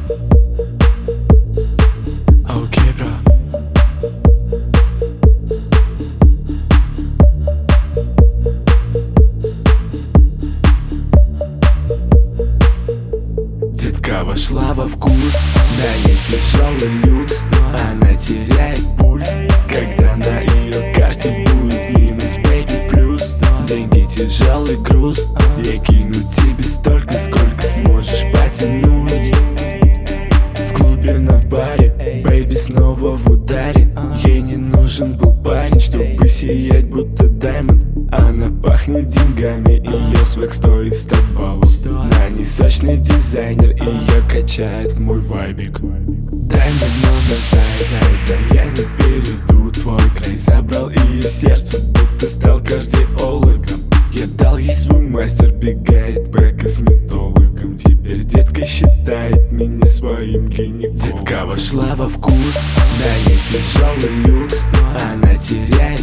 Окей, бро. Детка вошла во вкус, да ей тяжелый люкс. Она теряет пульс, когда на ее карте будет минус, baby, плюс. Деньги тяжелый груз, я кину тебе столько, сколько сможешь потянуть. В клубе на баре, бэйби снова в ударе. Ей не нужен был парень, чтобы сиять будто даймонд. Она пахнет деньгами, ее свек стоит 100 баллов. На ней сочный дизайнер, ее качает мой вайбик. Дай мне номер, дай, я не перейду твой край. Забрал ее сердце, будто стал кардиологом. Я дал ей свой мастер, бегает к косметологам. Теперь детка считает меня своим гинекологом. Детка вошла во вкус, да ей тяжелый люкс. Она теряет